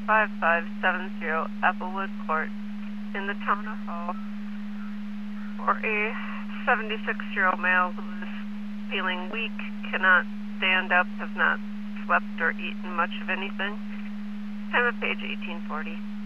5570 Applewood Court in the town of Hull for a 76-year-old male who is feeling weak, cannot stand up, has not slept or etten much of anything. Time of page 1840.